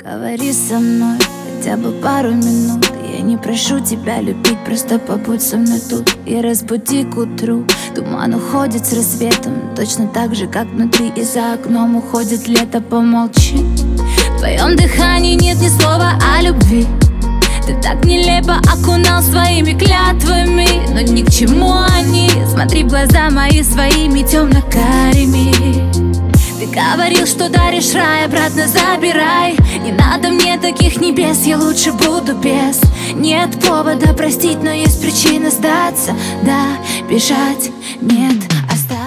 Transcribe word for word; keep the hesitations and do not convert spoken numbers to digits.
Говори со мной хотя бы пару минут. Я не прошу тебя любить, просто побудь со мной тут и разбуди к утру. Туман уходит с рассветом, точно так же, как внутри и за окном уходит лето. Помолчи, в твоем дыхании нет ни слова о любви. Ты так нелепо окунал своими клятвами, но ни к чему они. Смотри в глаза мои своими темно-карими. Ты говорил, что даришь рай, обратно забирай. Не надо мне таких небес, я лучше буду без. Нет повода простить, но есть причина сдаться. Да, бежать, нет, остаться.